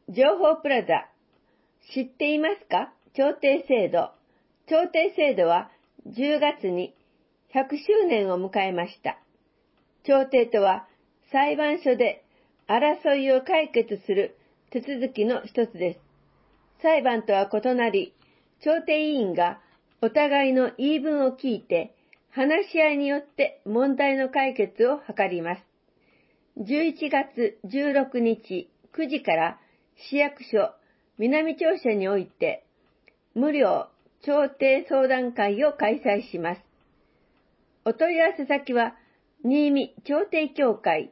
情報プラザ、知っていますか？調停制度。調停制度は10月に100周年を迎えました。調停とは裁判所で争いを解決する手続きの一つです。裁判とは異なり、調停委員がお互いの言い分を聞いて、話し合いによって問題の解決を図ります。11月16日9時から市役所南庁舎において無料調停相談会を開催します。お問い合わせ先は新見調停協会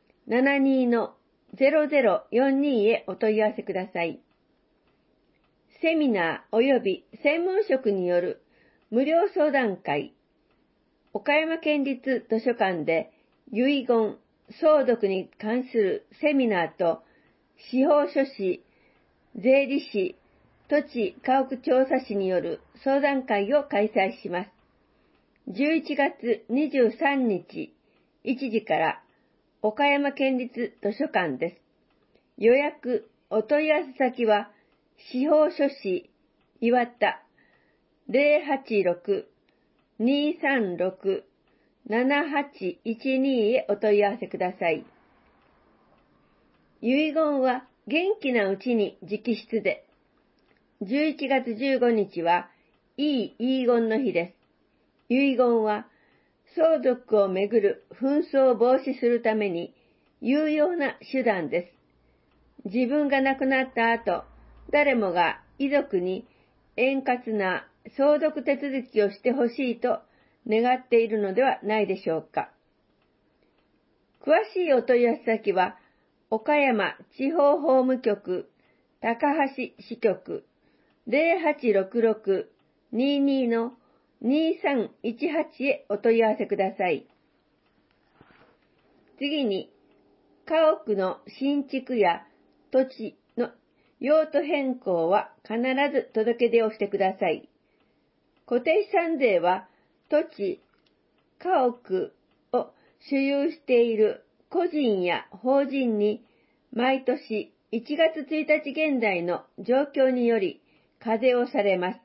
72-0042 へお問い合わせください。セミナー及び専門職による無料相談会、岡山県立図書館で遺言、相続に関するセミナーと司法書士、税理士、土地家屋調査士による相談会を開催します。11月23日1時から岡山県立図書館です。予約、お問い合わせ先は司法書士岩田 086-236-7812 へお問い合わせください。遺言は元気なうちに直筆で。11月15日はいい遺言の日です。遺言は相続をめぐる紛争を防止するために有用な手段です。自分が亡くなった後、誰もが遺族に円滑な相続手続きをしてほしいと願っているのではないでしょうか。詳しいお問い合わせ先は、岡山地方法務局高橋支局 0866-22-2318 へお問い合わせください。次に、家屋の新築や土地の用途変更は必ず届け出をしてください。固定資産税は土地、家屋を所有している個人や法人に毎年1月1日現在の状況により課税をされます。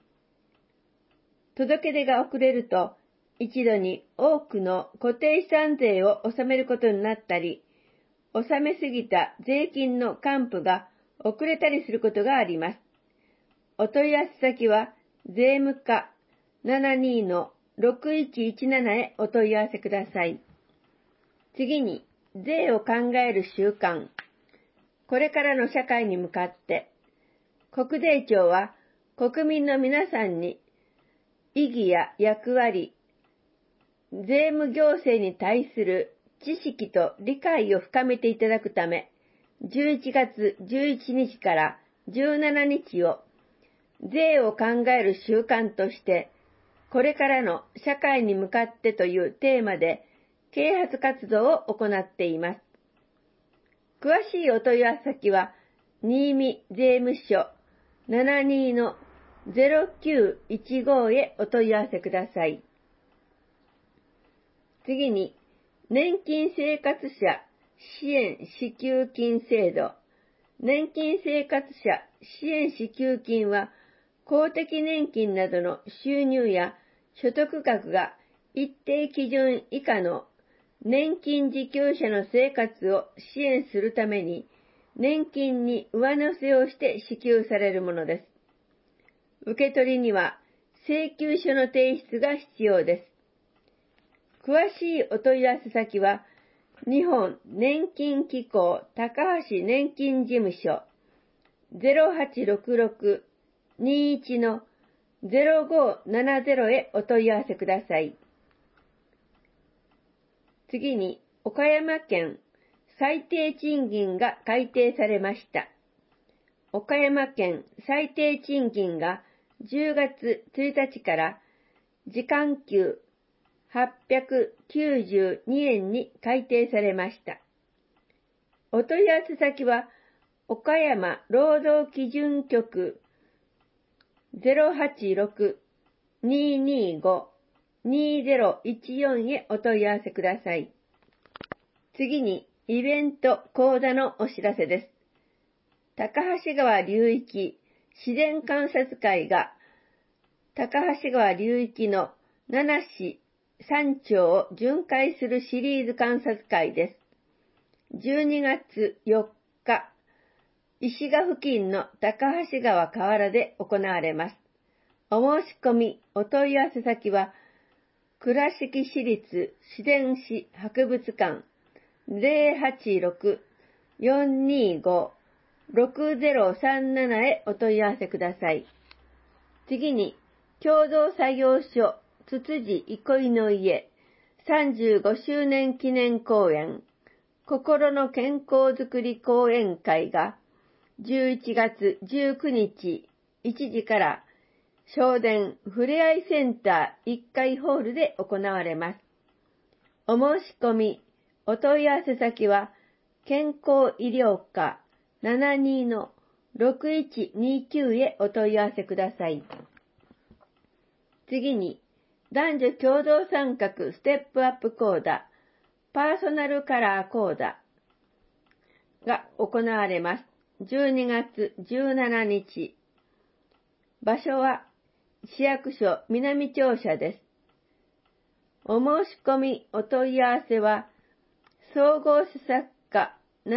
届け出が遅れると一度に多くの固定資産税を納めることになったり、納めすぎた税金の還付が遅れたりすることがあります。お問い合わせ先は税務課 72-6117 へお問い合わせください。次に、税を考える習慣。これからの社会に向かって、国税庁は国民の皆さんに意義や役割、税務行政に対する知識と理解を深めていただくため、11月11日から17日を税を考える習慣として、これからの社会に向かってというテーマで啓発活動を行っています。詳しいお問い合わせ先は、新見税務署 72-0915 へお問い合わせください。次に、年金生活者支援支給金制度。年金生活者支援支給金は、公的年金などの収入や所得額が一定基準以下の年金受給者の生活を支援するために、年金に上乗せをして支給されるものです。受け取りには請求書の提出が必要です。詳しいお問い合わせ先は、日本年金機構高橋年金事務所 0866-21-0570 へお問い合わせください。次に、岡山県最低賃金が改定されました。岡山県最低賃金が10月1日から時間給892円に改定されました。お問い合わせ先は、岡山労働基準局 086-225-2014 へお問い合わせください。次に、イベント講座のお知らせです。 高橋川流域自然観察会が高橋川流域の7市3町を巡回するシリーズ観察会です。12月4日、石賀付近の高橋川河原で行われます。お申し込み、お問い合わせ先は、倉敷市立自然史博物館 086-425-6037 へお問い合わせください。次に、共同作業所つつじ憩いの家35周年記念公演心の健康づくり講演会が11月19日1時から正殿ふれあいセンター1階ホールで行われます。お申し込み、お問い合わせ先は健康医療課 72-6129 へお問い合わせください。次に、男女共同参画ステップアップ講座、パーソナルカラー講座が行われます。12月17日。場所は市役所南庁舎です。お申し込み、お問い合わせは、総合施策課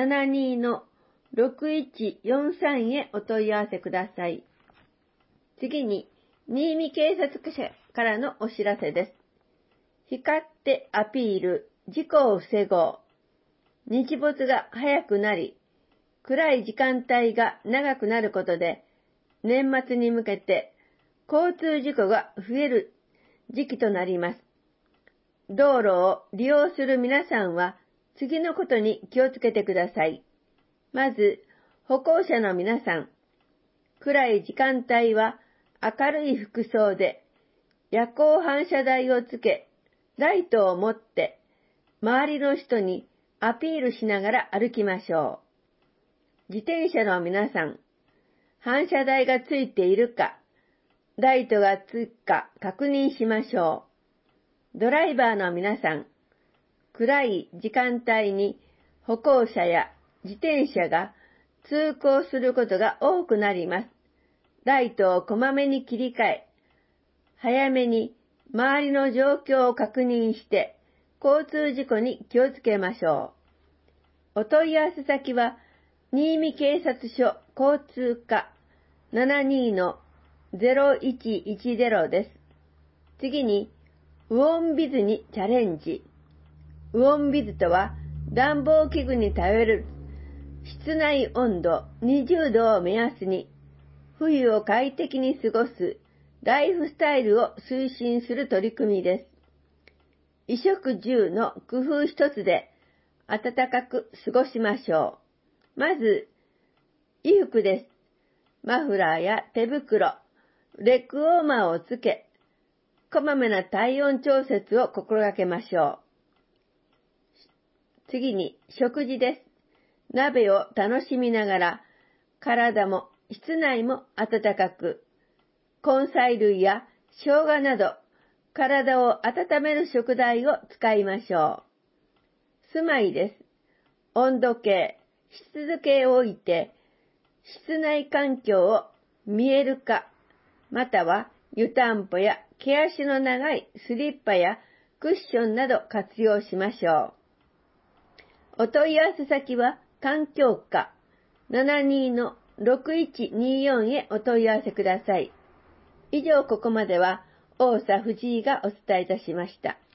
72-6143 へお問い合わせください。次に、新見警察署からのお知らせです。光ってアピール、事故を防ごう。日没が早くなり、暗い時間帯が長くなることで、年末に向けて交通事故が増える時期となります。道路を利用する皆さんは、次のことに気をつけてください。まず、歩行者の皆さん、暗い時間帯は明るい服装で、夜光反射台をつけ、ライトを持って、周りの人にアピールしながら歩きましょう。自転車の皆さん、反射台がついているか、ライトがつくか確認しましょう。ドライバーの皆さん、暗い時間帯に歩行者や自転車が通行することが多くなります。ライトをこまめに切り替え、早めに周りの状況を確認して、交通事故に気をつけましょう。お問い合わせ先は、新見警察署交通課 72-0110 です。次に、ウォンビズにチャレンジ。ウォンビズとは、暖房器具に頼る室内温度20度を目安に、冬を快適に過ごすライフスタイルを推進する取り組みです。衣食住の工夫一つで暖かく過ごしましょう。まず、衣服です。マフラーや手袋、レッグウォーマーをつけ、こまめな体温調節を心がけましょう。次に、食事です。鍋を楽しみながら、体も室内も暖かく、根菜類や生姜など、体を温める食材を使いましょう。住まいです。温度計、湿度計を置いて、室内環境を見える化、または湯たんぽや毛足の長いスリッパやクッションなど活用しましょう。お問い合わせ先は環境課 72-6124 へお問い合わせください。以上ここまでは大佐藤井がお伝えいたしました。